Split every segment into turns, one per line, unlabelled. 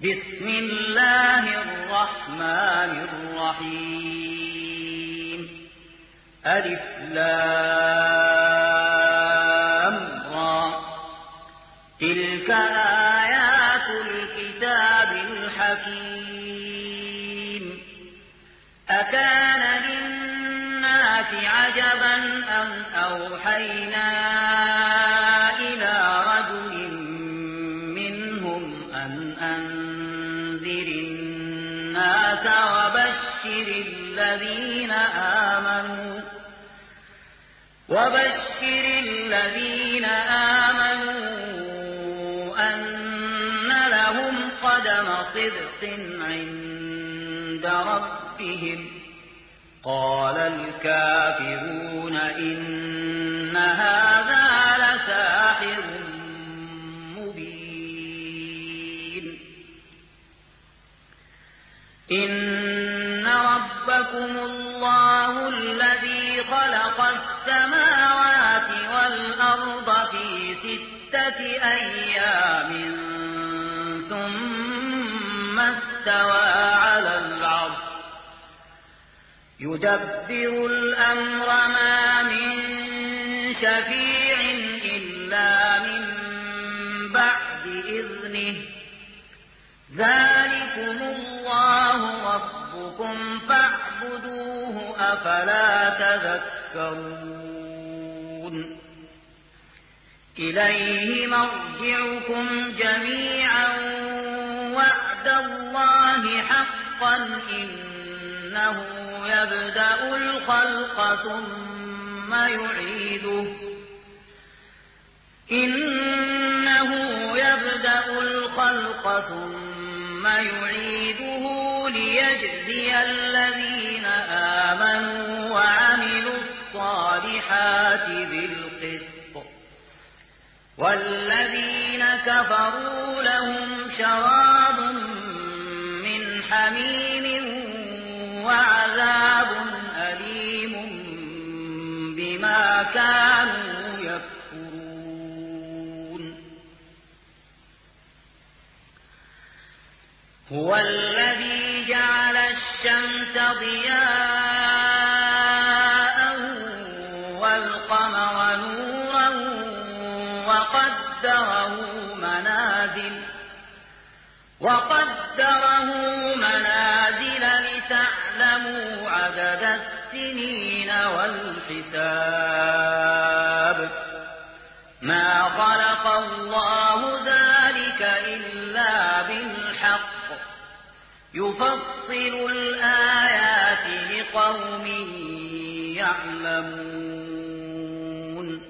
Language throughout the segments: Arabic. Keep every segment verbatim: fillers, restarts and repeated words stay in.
بسم الله الرحمن الرحيم ألف لام را تلك آيات الكتاب الحكيم أكان للناس عجبا أن أوحينا إلى رجل منهم أن أنذر الناس وبشر الذين آمنوا وبشر الذين آمنوا أن لهم قدم صدق عند ربهم قال الكافرون إن هذا لساحر مبين إن ربكم الله الذي خلق السماوات والأرض في ستة أيام ثم استوى على العرش يدبر الأمر ما من شفيع إلا من بعد إذنه ذلكم الله ربكم فاعبدوه أفلا تذكرون إليه مرجعكم جميعا وعد الله حقا إنه يبدأ الخلق ثم يعيده إنه يبدأ الخلق ثم يعيده ليجزي الذين آمنوا وعملوا الصالحات بالقسط والذين كفروا لهم شراب من حميم وعذاب أليم بما كانوا يكفرون هو الذي جعل الشمس ضياء والقمر نورا وقدره منازل وقدره منازل لتعلموا عدد السنين والحساب ما خلق الله ذلك إلا بالحق يفصل الآيات لقوم يعلمون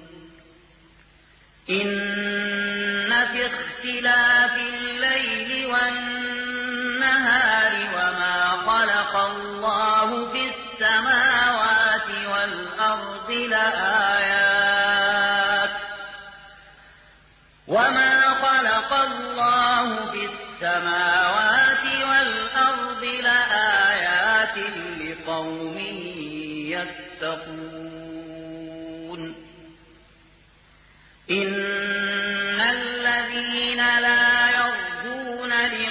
إن في اختلاف الليل والنهار وما خلق الله في السماوات والأرض لآيات وما خلق الله في السماوات والأرض لآيات لقوم يتقون إن الذين لا يرجون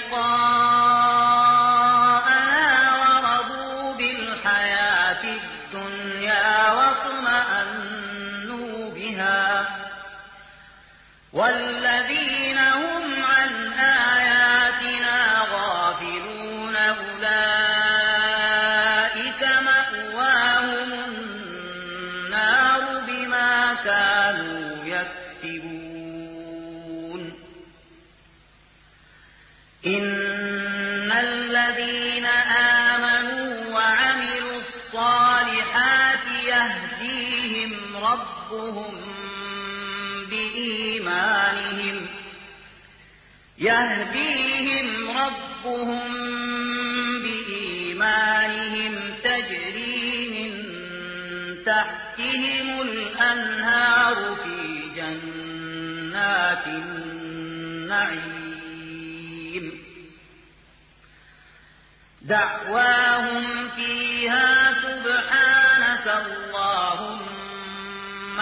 لقاءنا ورضوا بالحياة الدنيا واطمأنوا بها والذين هم عن آياتنا غافلون أولئك مأواهم النار بما كانوا يكسبون إن الذين آمنوا وعملوا الصالحات يهديهم ربهم بإيمانهم يهديهم ربهم بإيمانهم تجري من تحتهم الأنهار في جنات النعيم دعواهم فيها سبحانك اللهم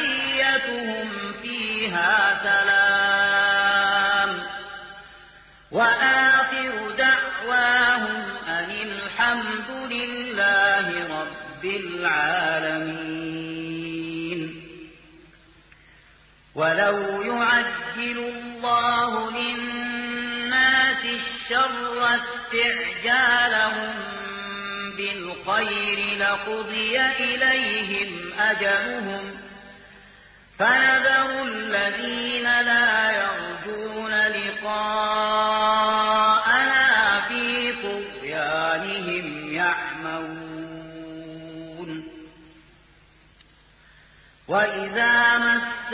وتحيتهم فيها سلام وآخر دعواهم أن الحمد لله رب العالمين. ولو يعجل الله للناس الشر استعجالهم بالخير لقضي إليهم أجلهم فنذر الذين لا يرجون لقاءنا في طغيانهم يعمهون. وإذا مس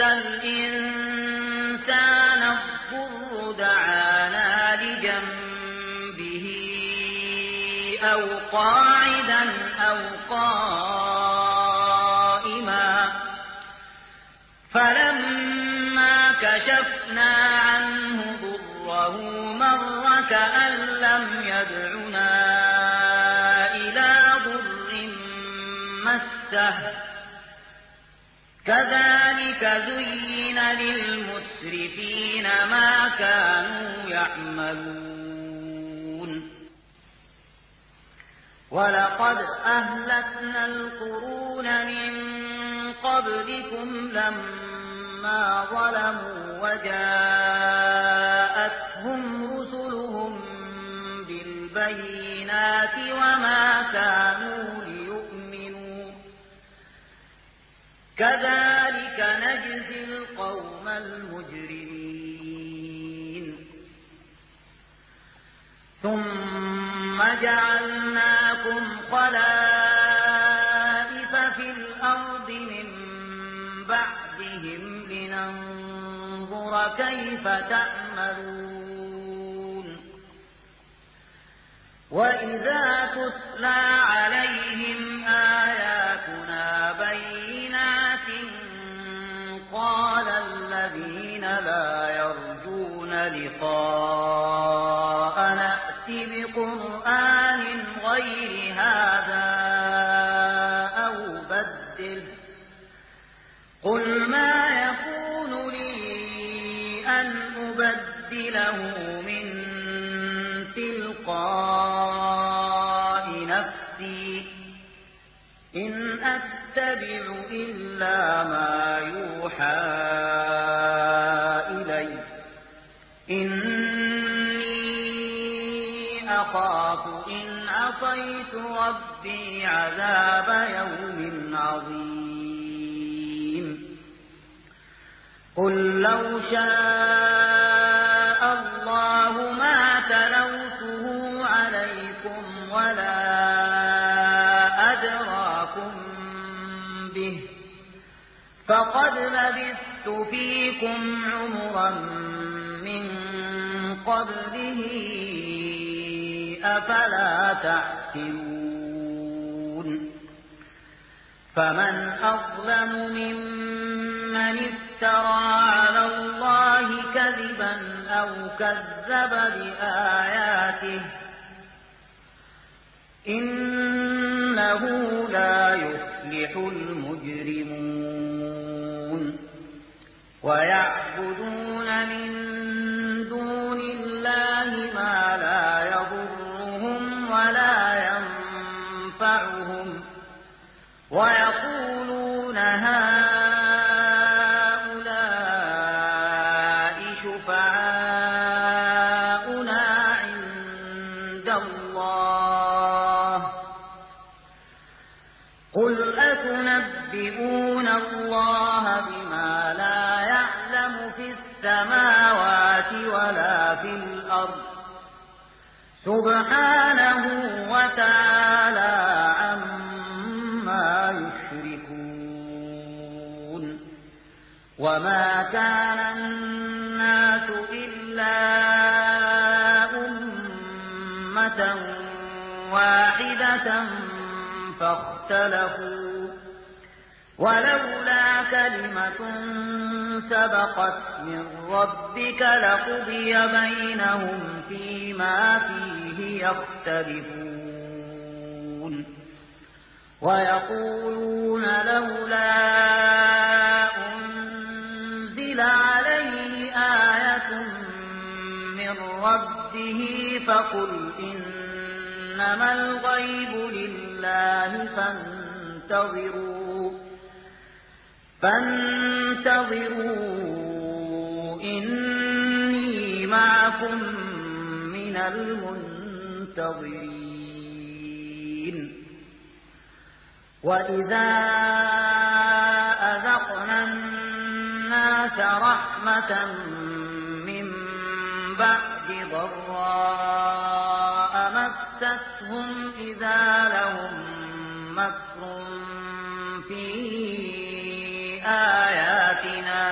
الإنسان الضر دعانا لجنبه أو قاعدا أو قائما فلما كشفنا عنه ضره مر كأن لم يدعنا إلى ضر مسه كذلك زين للمسرفين ما كانوا يعملون. ولقد أهلكنا القرون من قبلكم لما ظلموا وجاءتهم رسلهم بالبينات وما كانوا ليؤمنوا كذلك نجزي القوم المجرمين. ثم جعلناكم خلائف في الأرض من بعدهم لننظر كيف تعملون. وإذا تتلى عليهم آياتنا بينات قال الذين لا يرجون لقاءنا ائت بقرآن غير هذا أو بدله قل ما يكون لي أن أبدله من تلقاء نفسي إن أتبع إلا ما يوحى إلي إني أخاف إن عصيت ربي عذاب يوم عظيم. قل لو شاء الله ما تلوته عليكم ولا أدراكم به فقد لبثت فيكم عمرا من قبله أفلا تعقلون. فمن أظلم ممن افترى على الله كذبا أو كذب بآياته إنه لا يفلح المجرمون. ويعبدون من دون الله ما لا يضرهم ولا ينفعهم ويقولون هؤلاء شفعاؤنا عند الله قل أتنبئون الله بما لا يعلم في السماوات ولا في الأرض سبحانه وتعالى عما يشركون. وما كان الناس إلا أمة واحدة فاختلفوا ولولا كلمة سبقت من ربك لقضي بينهم فيما فيه يختلفون. ويقولون لولا أنزل عليه آية من ربه به فقل إنما الغيب لله فانتظروا فانتظروا إني معكم من المنتظرين وإذا أذقنا الناس رحمة من بعد ضراء مستهم إذا لهم مكر في آياتنا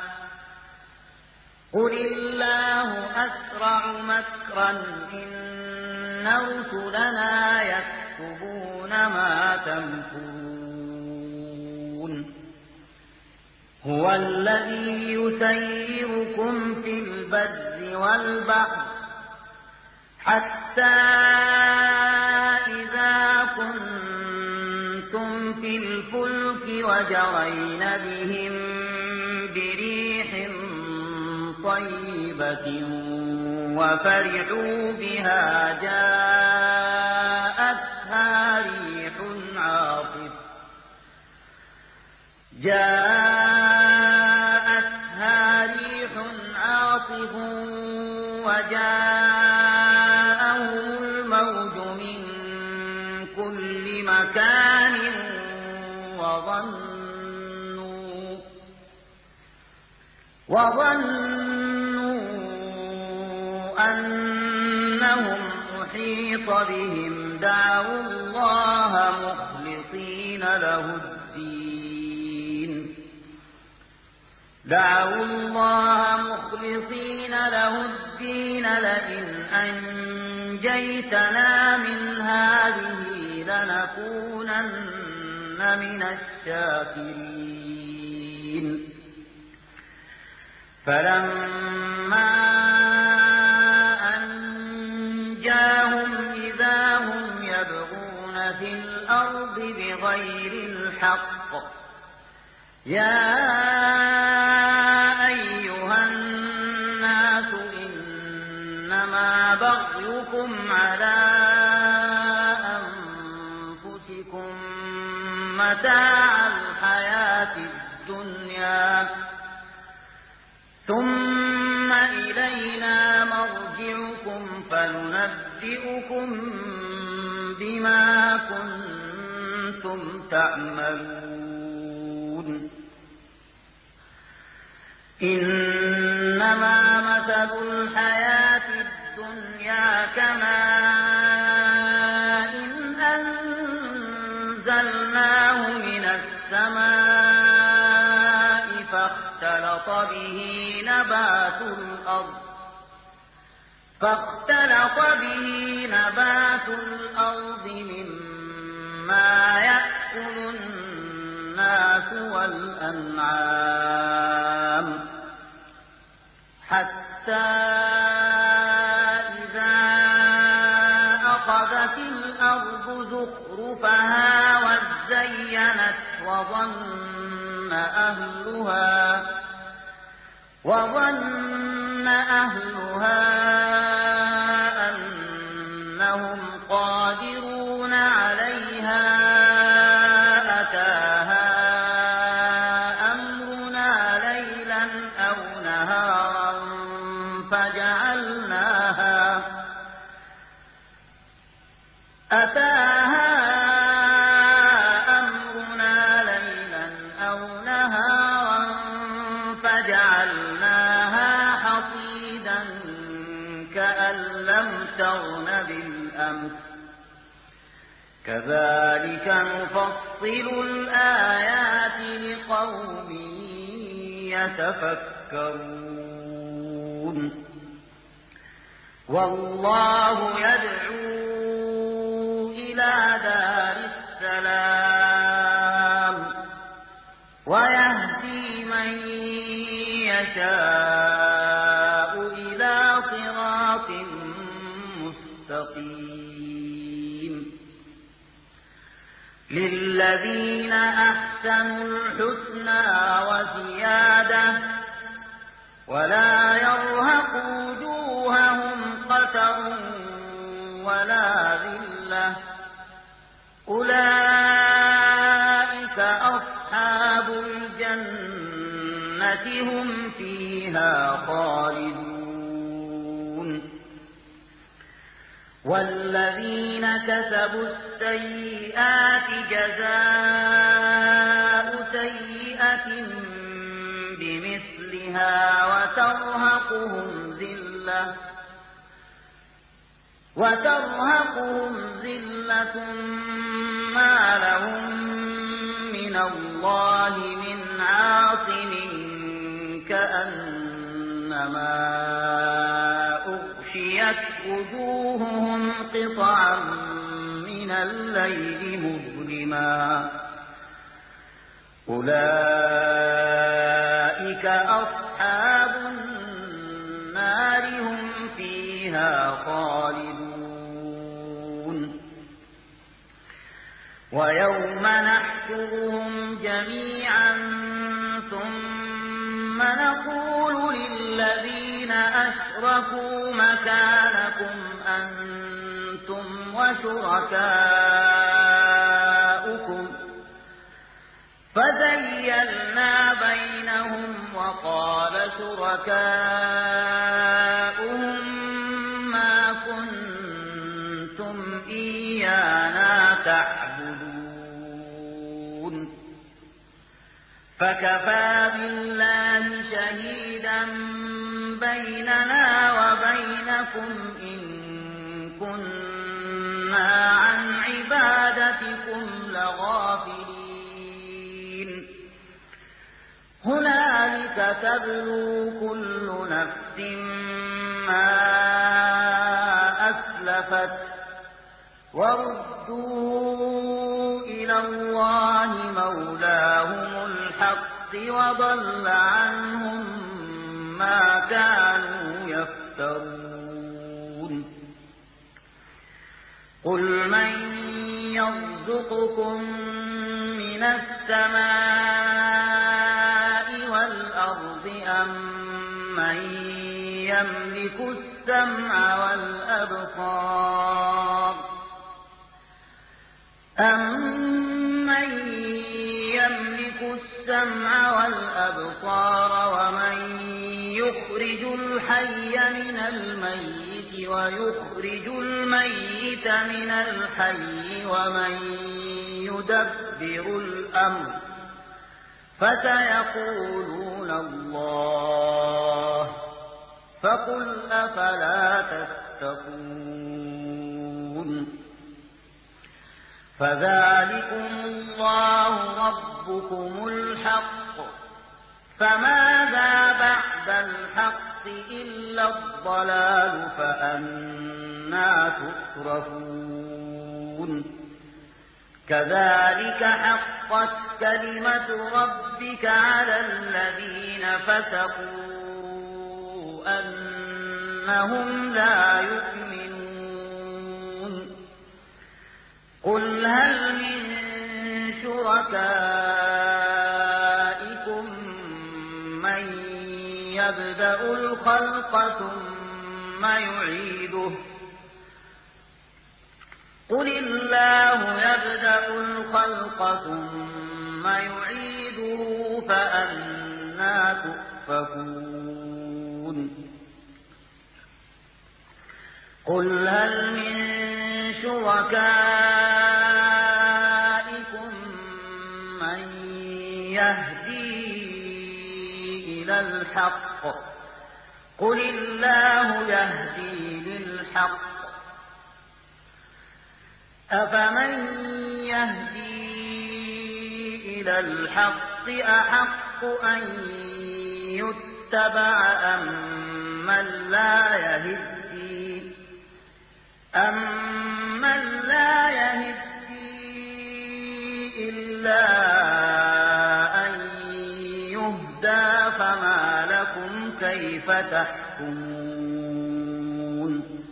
قل الله أسرع مكرا إن رسلنا يكتبون ما تمكرون هو الذي يسيركم في البر والبحر حتى إذا كنتم في الفلك وجرين بهم بريح طيبة وفرحوا بها جاءتها ريح عاصف جاءتها ريح عاصف وجاءهم الموج من كل مكان وظنوا وظنوا أنهم أحيط بهم دعوا الله مخلصين له الدين دعوا الله مخلصين له الدين لئن أنجيتنا من هذه لنكونن من الشاكرين فلما أنجاهم إذا هم يبغون في الأرض بغير الحق يا أيها الناس إنما بغيكم على أنفسكم متاع الحياة الدنيا ثم إلينا مرجعكم فننبئكم بما كنتم تعملون إنما مثل الحياة الدنيا كماء أنزلناه من السماء فاختلط به نبات الأرض فاختلط به نبات الأرض مما يأكل الناس والأنعام حتى إذا أخذت الأرض زخرفها وزينت وظن أهلها وظن أهلها أنهم قادرون عليها أتاها أمرنا ليلا أو نهارا فجعلناها أتاها أمرنا ليلا أو نهارا فجعلناها حصيدا كأن لم تغن بالأمس كذلك نفصل الآيات لقوم يتفكرون والله يدعو إلى دار السلام ويهدي من يشاء إلى صراط مستقيم للذين أحسنوا الحسنى وزيادة ولا يرهق وجوههم قتر وتر ولا ذلة أولئك أصحاب الجنة هم فيها خالدون والذين كسبوا السيئات جزاء سيئة بمثلها وترهقهم ذلة وترهقهم ذلة ما لهم من الله من عاصم كأنما أغشيت وجوههم قطعا من الليل مظلما أولئك أصحاب النار هم فيها خالدون ويوم نحشرهم جميعا ثم نقول للذين أشركوا مكانكم أنتم وشركاؤكم فزيلنا بينهم وقال شركاؤهم ما كنتم إيانا تعبدون فكفى بالله شهيدا بيننا وبينكم إن كنا عن عبادتكم لغافلين هنالك تبلو كل نفس ما أسلفت وردوا إلى الله مولاهم الحق وضل عنهم ما كانوا يفترون قل من يرزقكم من السماء والأرض أم من يملك السمع والأبصار أَمَّن يَمْلِكُ السَّمْعَ وَالْأَبْصَارَ وَمَن يُخْرِجُ الْحَيَّ مِنَ الْمَيِّتِ وَيُخْرِجُ الْمَيِّتَ مِنَ الْحَيِّ وَمَن يُدَبِّرُ الْأَمْرَ فَسَيَقُولُونَ اللَّهُ فَقُلْ أَفَلَا تَتَّقُونَ فذلكم الله ربكم الحق فماذا بعد الحق إلا الضلال فأنى تصرفون كذلك حقت كلمة ربك على الذين فسقوا أنهم لا يؤمنون قل هل من شركائكم من يبدأ الخلق ثم يعيده قل الله يبدأ الخلق ثم يعيده فأنى تؤفكون قل هل من شركائكم من يهدي إلى الحق قل الله يهدي للحق أفمن يهدي إلى الحق أحق أن يتبع أم من لا يهدي أَمَّنْ لَا يَهِدِّي إِلَّا أَن يُهْدَىٰ فَمَا لَكُمْ كَيْفَ تَحْكُمُونَ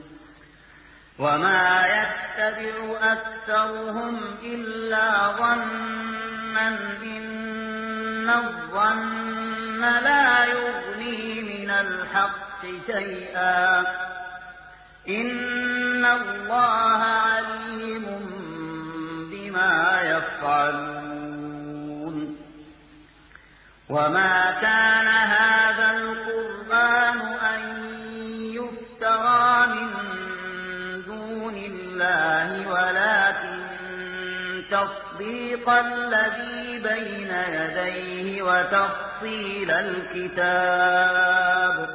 وَمَا يَتَّبِعُ أَكْثَرُهُمْ إِلَّا ظَنًّا إِنَّ الظَّنَّ لَا يُغْنِي مِنَ الْحَقِّ شَيْئًا إن الله عليم بما يفعلون. وما كان هذا القرآن أن يفترى من دون الله ولكن تصديق الذي بين يديه وتفصيل الكتاب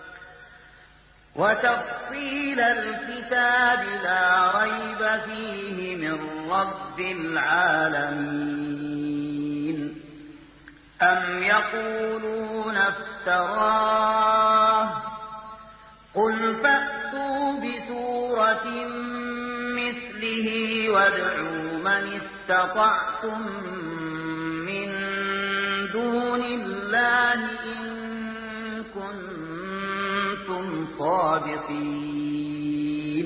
وتفصيل الكتاب لا ريب فيه من رب العالمين. أم يقولون افتراه قل فأتوا بسورة مثله وادعوا من استطعتم من دون الله إن كنتم صادقين.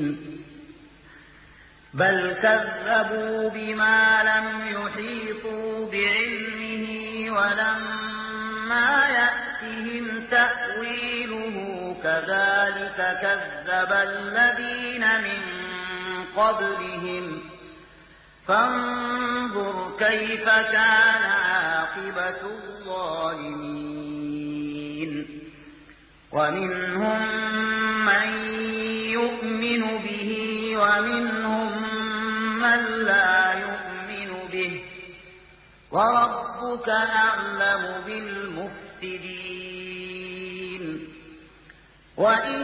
بل كذبوا بما لم يحيطوا بعلمه ولما يأتهم تأويله كذلك كذب الذين من قبلهم فانظر كيف كان عاقبة الظالمين. ومنهم من يؤمن به ومنهم من لا يؤمن به وربك أعلم بالمفسدين. وإن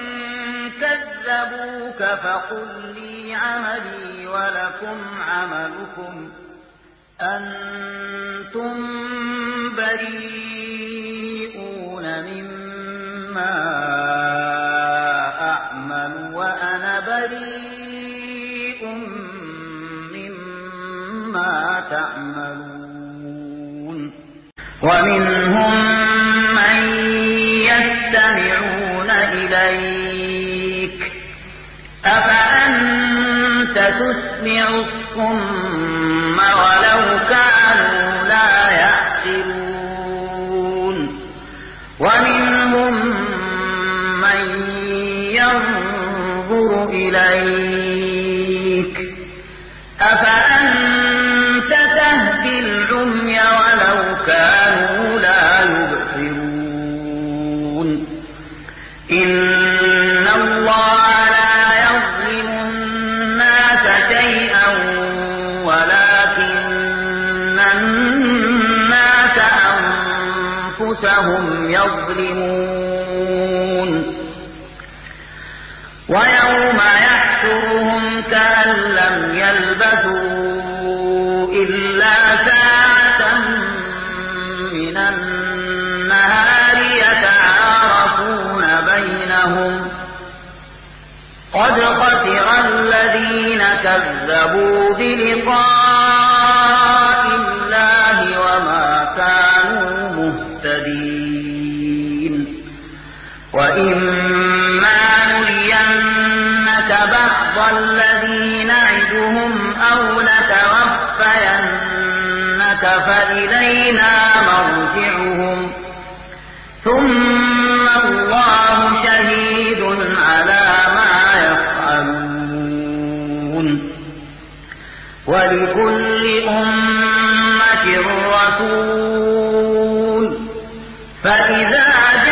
كذبوك فقل لي عملي ولكم عملكم أنتم بريئون مما أعمل وأنا بريء مما تعملون. ومنهم من يستمعون إليك أفأنت تسمع الصم ولو كانوا لا يعقلون. ومنهم من ينظر إليك أفأنت تهدي العمي ولو كانوا لا يبصرون. إن الله لا يظلم الناس شيئا ولكن الناس أنفسهم يظلمون. ويوم يحشرهم كأن لم يلبثوا إلا ساعة من النهار يتعارفون بينهم قد خسر الذين كذبوا بلقاء الله وما كانوا مهتدين. وإما نرينك بعض الذي نعدهم أو نتوفينك فإلينا مرجعهم ثم الله شهيد على ما يفعلون. ولكل أمة رسول فإذا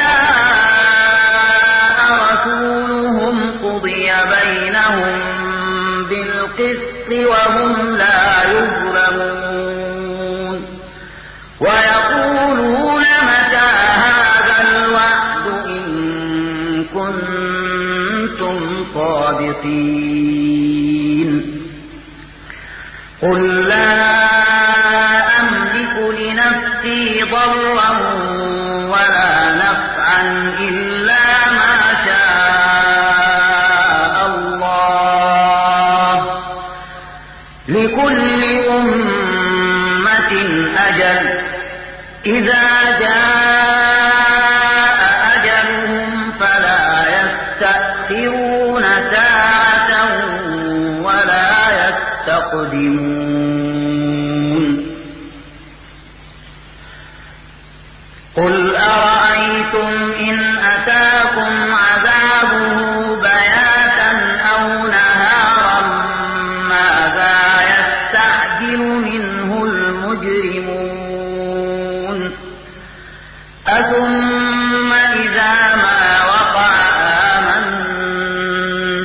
جاء رسولهم قضي بينهم بالقسط وهم لا يظلمون. ويقولون متى هذا الوعد إن كنتم صادقين. قل لا أملك لنفسي ضرا ولا نفعا إلا ما شاء الله. لكل أمة أجل إذا جاء أجلهم فلا يستأخرون ساعة ولا يستقدمون. قل أرأيتم إن أتاكم عذابه بياتا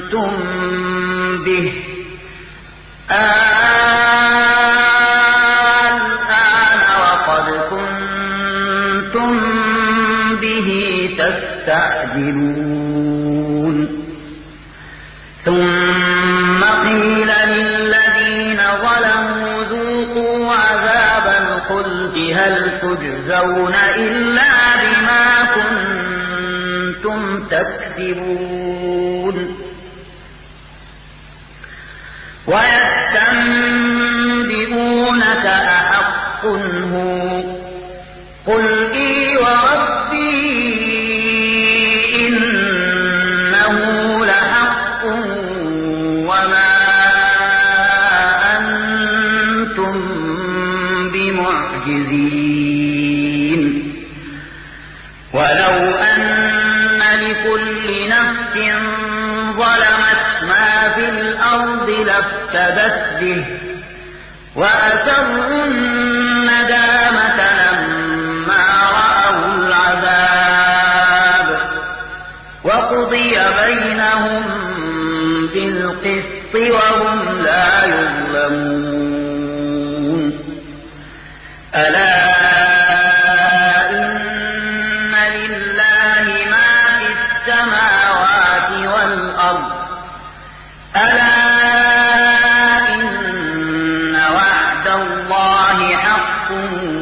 كنتم به الآن وقد كنتم به تستعجلون ثم قيل للذين ظلموا ذوقوا عذاب الخلد هل تجزون إلا بما كنتم تكسبون ويستنبئونك أحق هو قل إي وربي إنه لحق وما أنتم بمعجزين ولو أن لكل نفس ظلمت ما في الأرض لافتدت به وأسروا الندامة لما رأوا العذاب وقضي بينهم بالقسط وهم لا يظلمون ألا إن لله ما في السماوات والأرض ألا إن وعد الله حق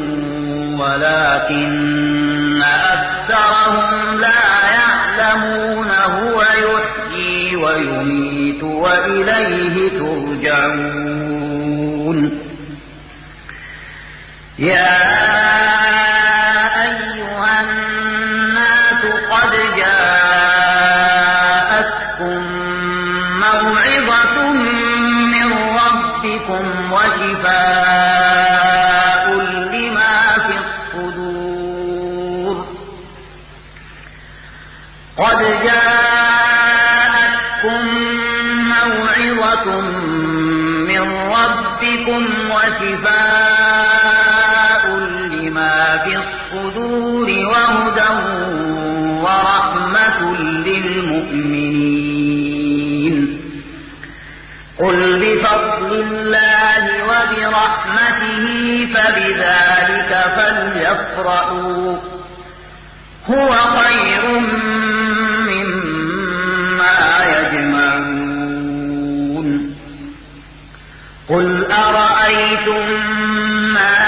ولكن أكثرهم لا يعلمون هو يحيي ويميت وإليه ترجعون يا أيها الناس قد جاءتكم موعظة من ربكم وشفاء لما في الصدور قد جاءتكم موعظة من ربكم وشفاء لما في الصدور وهدى ورحمة للمؤمنين قل بفضل الله وبرحمته فبذلك فليفرحوا هو خير مما يجمعون قل أرأيتم ما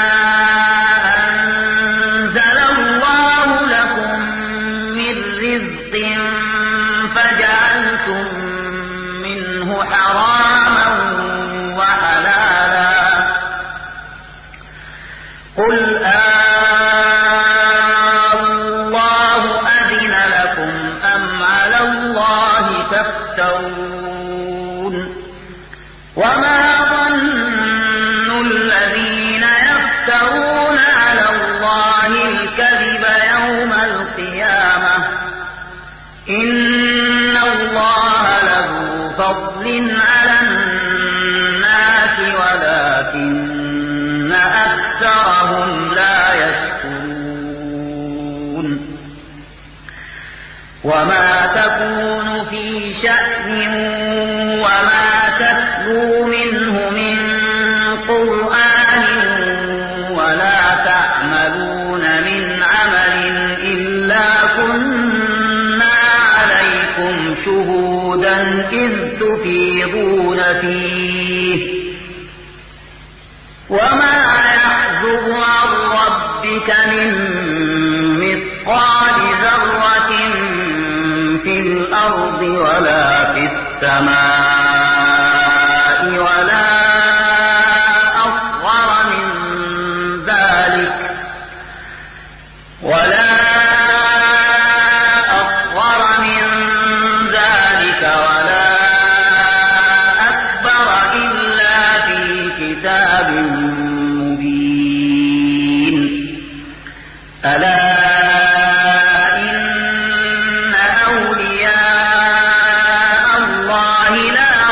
أنزل الله لكم من رزق فجعلتم منه حراما وحلالا قل الله أذن لكم أم على الله تفترون وما ظن الذين يفترون على الله الكذب يوم القيامة إن الله له فضل على الناس ولكن أكثرهم لا يشكرون وما تكون في شأن وما تتلو منه من قرآن ولا تعملون من عمل إلا كنا عليكم شهودا إذ تفيضون فيه وما يحزب عن ربك من مثقال ذرة في الأرض ولا في السماء ولا أصغر من ذلك ولا أصغر من ذلك ولا أكبر إلا في كتاب مبين ألا إن أولياء الله لا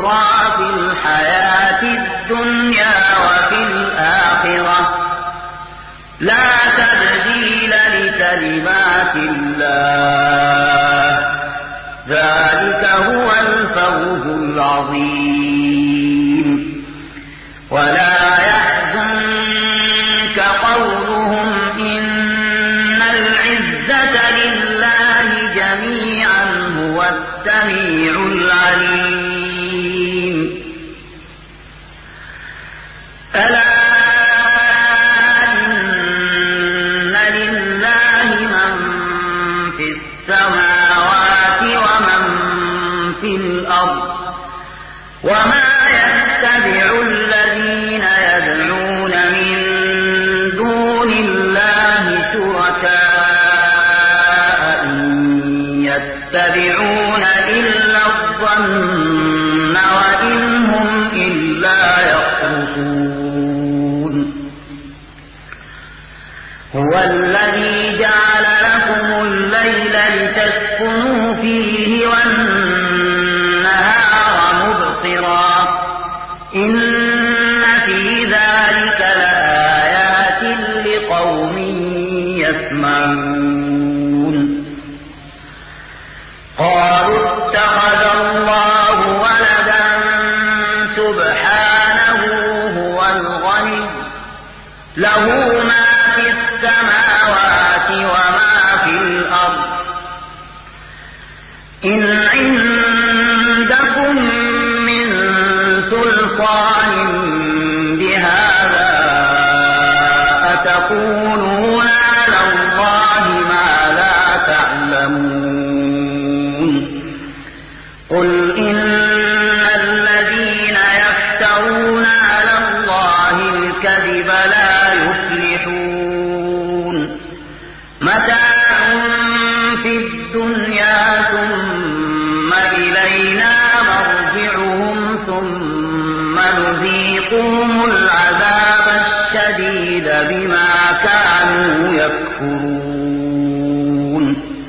البشرى في الحياة الدنيا وفي الآخرة لا تبديل لكلمات الله ذلك هو الفوز العظيم. ولا يحزنك قولهم إن العزة لله جميعا هو السميع العليم. ألا إن لله من في السماوات ومن في الأرض وما يتبع الذين يدعون من دون الله شركاء إن يتبعون إلا الظن وإن هم إلا يخرصون. هو الذي جعل لكم الليل لتسكنوا فيه والنهار مبصرا إن في ذلك لآيات لقوم يسمعون. قالوا اتخذ الله ولدا سبحانه هو الغني له ما في السماوات وما في الأرض إن عندكم من سلطان بهذا أتقولون على الله ما لا تعلمون. قل إن الذين يفترون على الله الكذب لا يفلحون متاع في الدنيا ثم إلينا مرجعهم ثم نذيقهم العذاب الشديد بما كانوا يكفرون.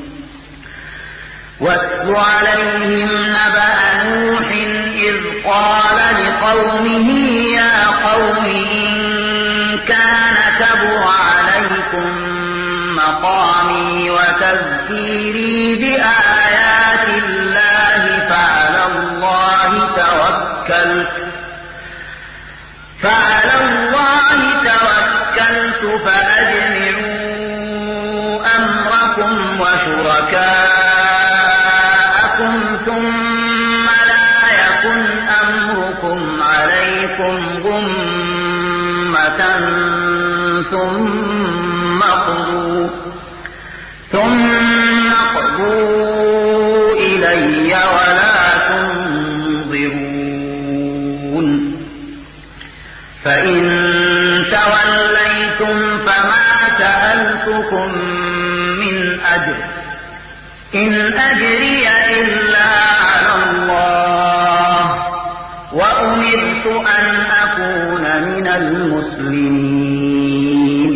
واتل عليهم نبأ نوح إذ قال لقومه يا قوم إن كان كبر عليكم مقامي وتذكيري بآيات الله فعلى الله توكلت فعلى الله توكلت فأجمعوا أمركم وشركاءكم ثم لا يكن أمركم عليكم غمة ثم قضوا ثم قضوا إلي ولا تنظرون. فإن توليتم فما سألتكم من أجر إن أجري إلا على الله وأمرت أن أكون من المسلمين.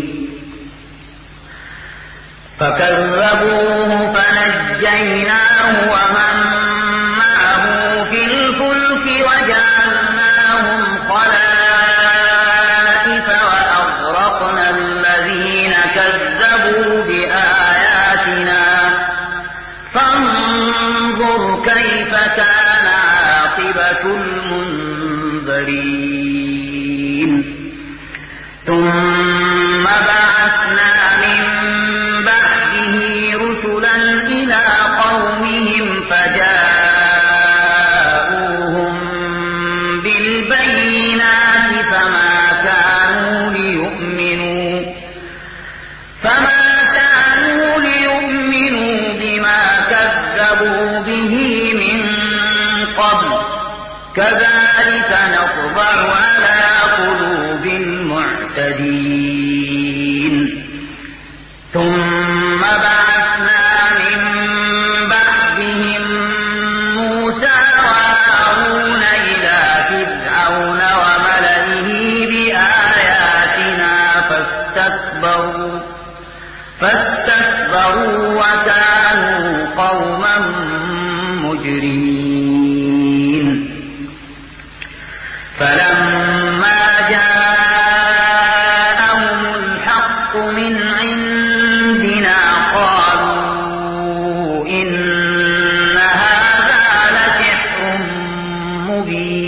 فكذبوه فنجيناه ومن معه في الفلك وجعلناهم خلائف وأغرقنا الذين كذبوا بآياتنا فانظر كيف كان عاقبة المنذرين. ثم بعثنا من بعده رسلا إلى قومهم فجاءوهم بالبينات فما كانوا ليؤمنوا فما كانوا ليؤمنوا بما كذبوا به من قبل كذلك نطبع على قلوب المعتدين. ثم بعثنا من بعدهم موسى وهارون إلى فرعون وملئه بآياتنا فاستكبروا فاستكبروا وكانوا قوما مجرمين.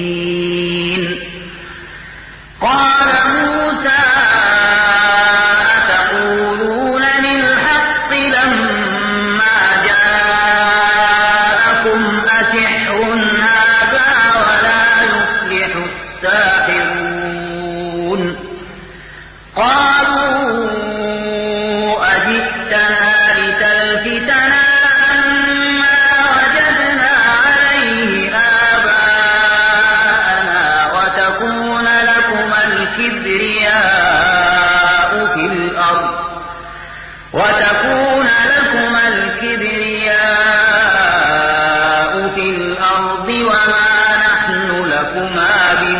مبين. قال موسى أتقولون للحق لما جاءكم أسحر هذا ولا يفلح الساحرون. قالوا أجئتنا لتلفتنا عما وجدنا عليه آباءنا وتكون لكما الكبرياء في الأرض وتكون لكما الكبرياء في الأرض وما نحن لكما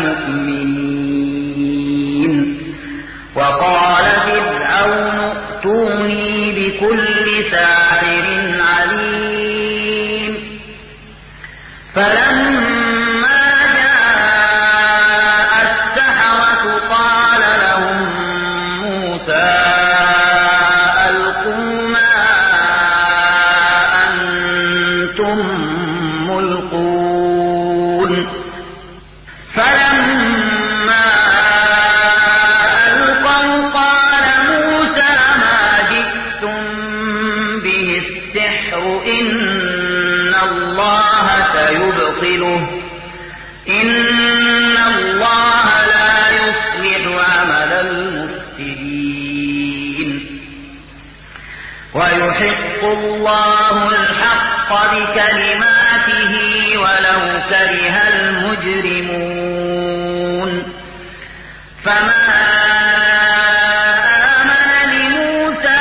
بمؤمنين. وقال فرعون ائتوني بكل ساحر عليم. فلما جاء السحرة قال لهم موسى ألقوا ما أنتم ملقون. فلما ألقوا قال موسى ما جئتم به السحر إن الله سيبطله إن الله لا يصلح عمل المفسدين ويحق الله الحق بكلماته ولو كره المجرمون. فما آمن لموسى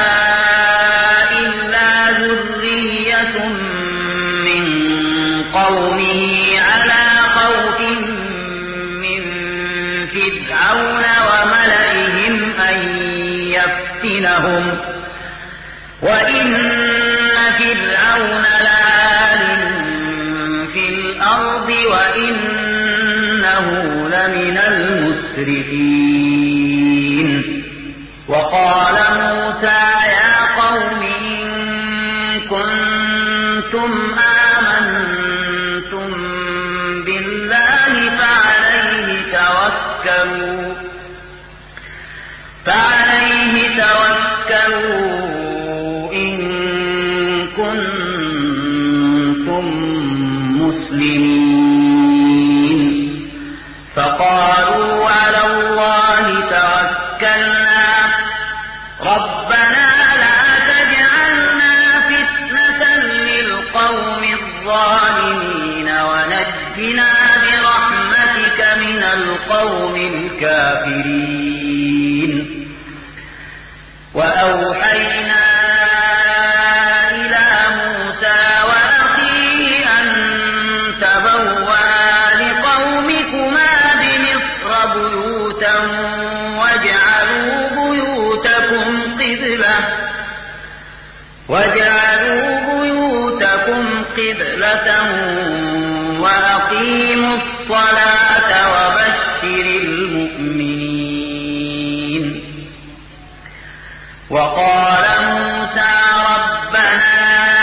إلا ذرية من قومه على خوف من فرعون وملئهم أن يفتنهم وإن فرعون لعال في الأرض وإنه لمن المسرفين. وقال موسى يا قوم إن كنتم آمنتم بالله فعليه توكلوا فعليه توكلوا إن كنتم مسلمين. فقالوا على الله توكلنا ربنا لا تجعلنا فتنة للقوم الظالمين ونجنا برحمتك من القوم الكافرين. وأوحينا إلى موسى وأخيه أن تبوأ لقومكما بمصر بيوتا واجعلوا بيوتكم قبلة واجعلوا بيوتكم قبلة وأقيموا الصلاة وبشر المؤمنين. وقال موسى ربنا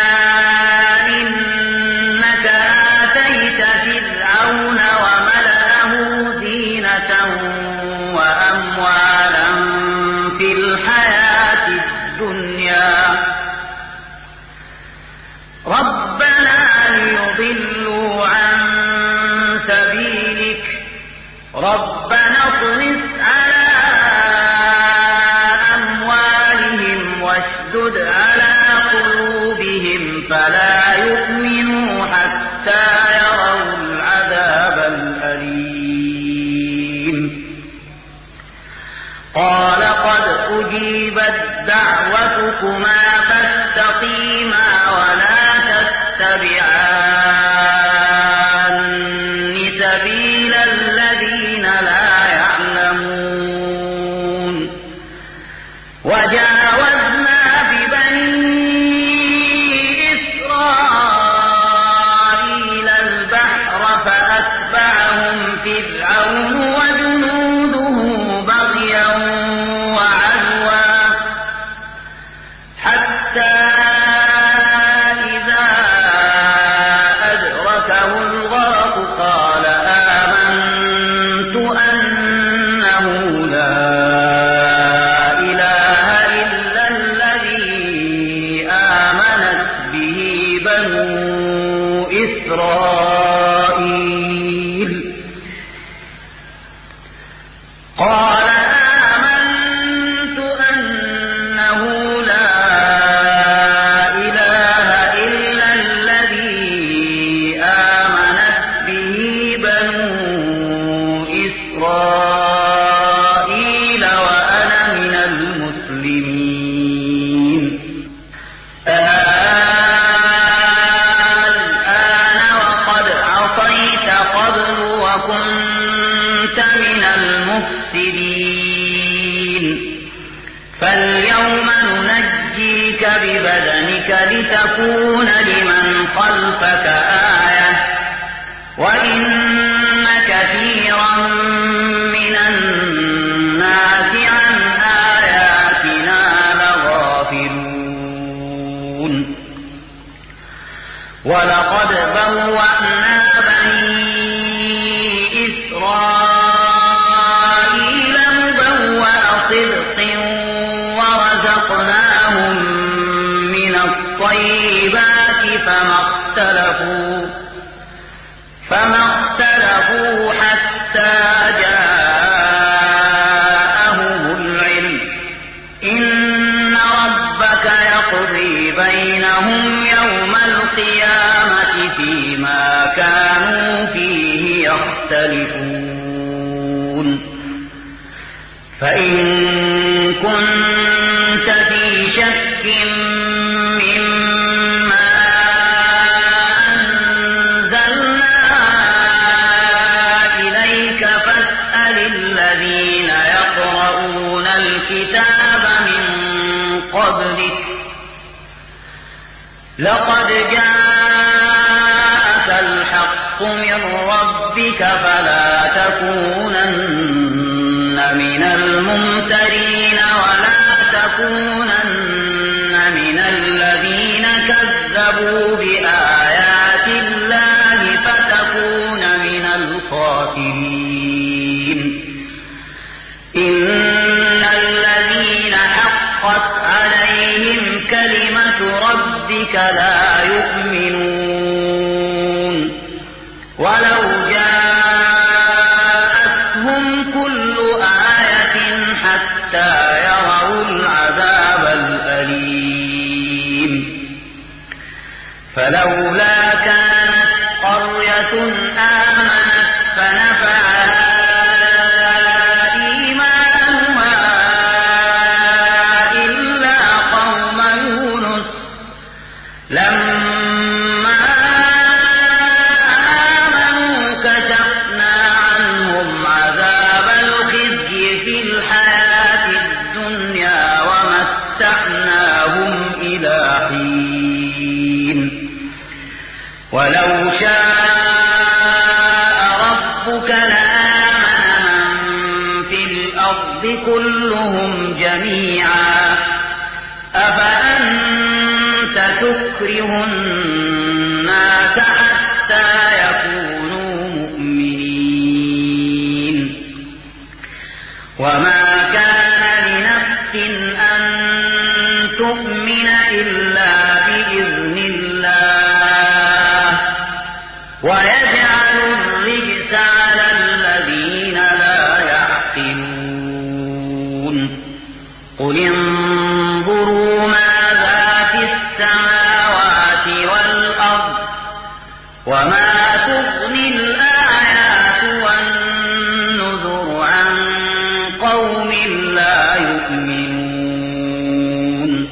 إنك آتيت فرعون وملأه زينة وأموالا في الحياة الدنيا ربنا ليضلوا عن سبيلك ربنا اطمس على أموالهم واشدد على قلوبهم فلا يؤمنوا حتى يروا العذاب الأليم. قال قد أجيبت دعوتكما فاستقيما ولا تتبعان سبيل الذين لا يعلمون. وجاوزنا ببني إسرائيل البحر فأتبعهم فرعون وجنوده بغيا وعدوا حتى إذا أدركه الغرق قال مفسدين فاليوم ننجيك ببدنك لتكون لمن خلفك آية وإن كثيرا من الناس عن آياتنا لغافلون ولقد بوأنا بني إسرائيل مبوأ صدق ورزقناهم من الطيبات فما اختلفوا فما اختلفوا حتى جاءهم العلم إن ربك يقضي بينهم يوم القيامة فيما كانوا فيه يختلفون فإن كنت في شك مما أنزلنا إليك فاسأل الذين يقرؤون الكتاب من قبلك لقد جاءك الحق من ربك فلا تكونن من الممترين ولا تكونن من الذين كذبوا بآيات الله فتكون من الخاسرين إن الذين حقت عليهم كلمة ربك لا يؤمنون ولو جاءتهم كل آية حتى يروا العذاب الأليم فلولا كانت قرية آمنت فنفعها إيمانها إلا قوم يونس لما آمنوا كشفنا عنهم عذاب الخزي في الحياة الدنيا ومتعناهم إلى حين ولو شاء ربك لآمن من في الأرض كلهم جميعا أفأنت تكره الناس حتى يكونوا مؤمنين وما كان لنفس أن تؤمن إلا بإذن الله ويجعل الرجس على الذين لا يعقلون قل انظروا ماذا في السماوات والأرض وما تغني الآيات والنذر عن قوم لا يؤمنون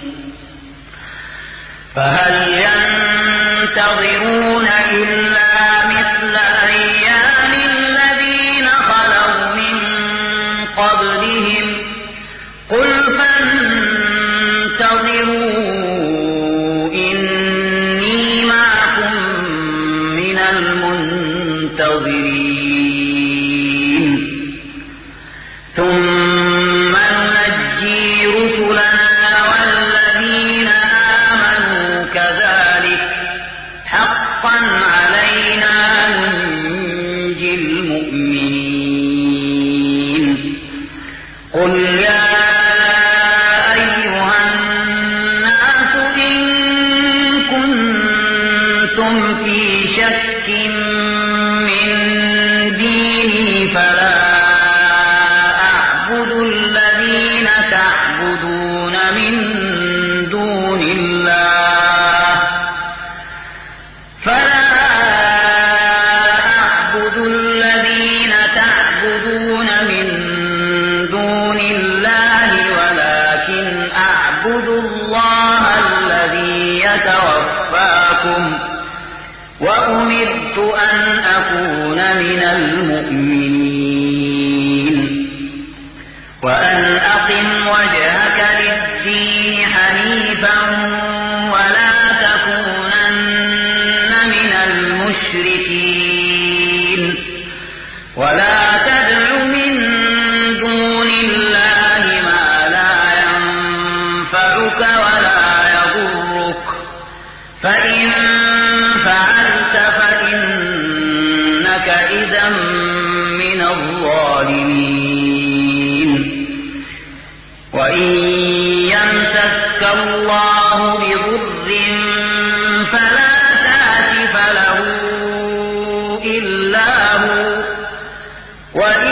فهل ينتظرون إلا مثل أيام الذين خلوا من قبلهم قل فانتظروا إني معكم من المنتظرين ثم ننجي رسلنا والذين آمنوا كذلك حقا علينا ننجي المؤمنين قل يا أيها الناس إن كنتم في شك من ديني فلا أعبد الذين تعبدون من دون الله فلا أعبد الذين تعبدون من دون الله ولكن أعبد الله الذي يتوفاكم وأمرت أن أكون من المؤمنين ولا تدع من دون الله ما لا ينفعك ولا يضرك فإن فعلت فإنك إذا من الظالمين. وإن يمسسك الله بضر فلا كاشف له إلا هو وإن